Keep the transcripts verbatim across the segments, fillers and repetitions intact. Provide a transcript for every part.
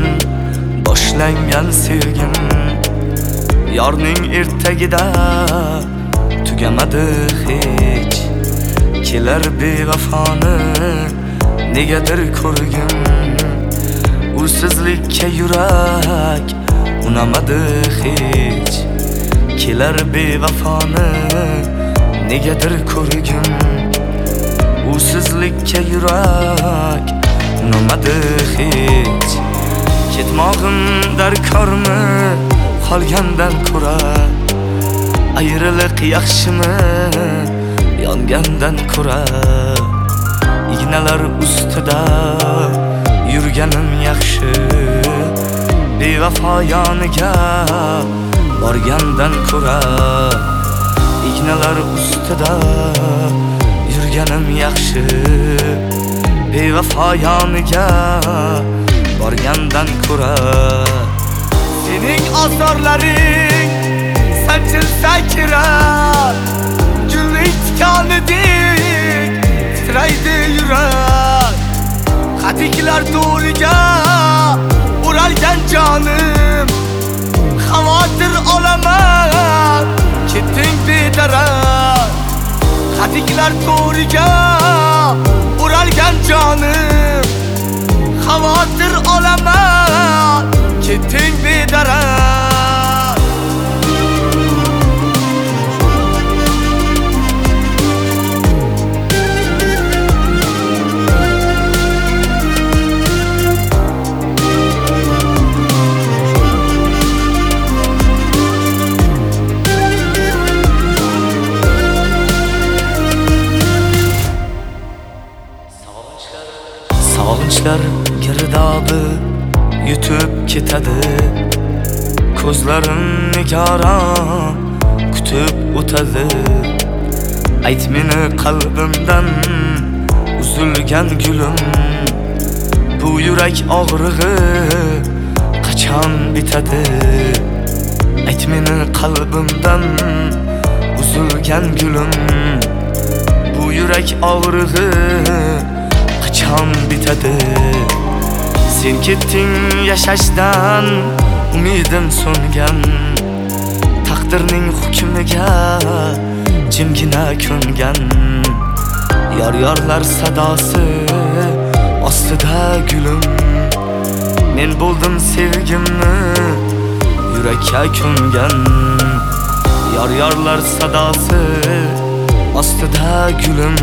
boshlangan sevgim yorning ertagida tugamadi hech. Kelar bevafoni negadir ko'rgim, ursizlikka yurak unamadi hech. Kelar bevafoni negadir ko'rgim, ursizlikka yurak unamadi hech. Ketmog'im darkormi qolgandan ko'ra, ayriliq yaxshimi yongandan ko'ra. Ignalar ustida yurganim yaxshi, bevafo yoniga borgandan ko'ra. Ignalar ustida yurganim yaxshi, bevafo yoniga borgandan ko'ra. Sening asarlaring saçılsa kirar, güllik tikanidek titraydi yurak. Qatiklar to'riga uralgan jonim, xavotir olaman ketding bedarak. Qatiklar to'riga uralgan jonim, xavotir olaman ketding bedarak. Sog'inchlar girdobi yutib ketadi, ko'zlarim nigoron kutib o'tadi. Ayt meni qalbimdan uzilgan gulim, bu yurak og'rig'i qachon bitadi? Ayt meni qalbimdan uzilgan gulim, bu yurak og'rig'i qachon bitadi? Sen ketding yashashdan umidim so'ngan, taqdirning hukmiga jimgina ko'ngan. Yor-yorlar sadosi ostida gulim, men bo'ldim sevgimni yurakka ko'ngan. Yor-yorlar sadosi ostida gulim,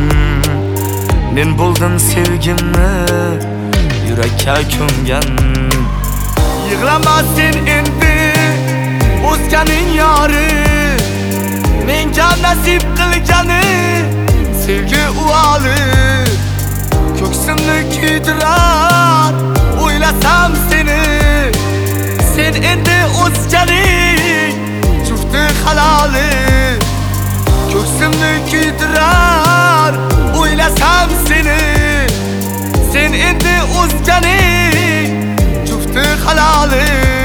men bo'ldim sevgimni yurakka ko'ngan. Yig'lama sen endi o'zganing yori, menga nasib qilgani sevgi uvoli. Ko'ksimni kuydirar o'ylasam seni, sen endi o'zganing jufti haloli. Ko'ksimni kuydirar o'ylasam seni, sen endi o'zganing jufti haloli.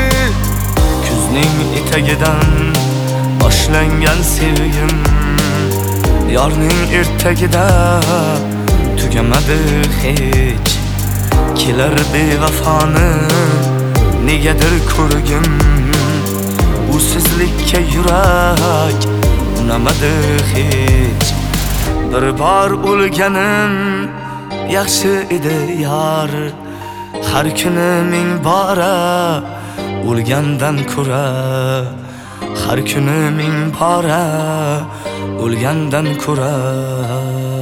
Kuzning etagidan boshlangan sevgim yorning ertagida tugamadi hech. Kelar bevafoni negadir ko'rgim, ursizlikka yurak unamadi hech. Bir bor o'lganim yaxshi edi yor, har kuni ming bora o'lgandan ko'ra. Har kuni ming bora o'lgandan ko'ra.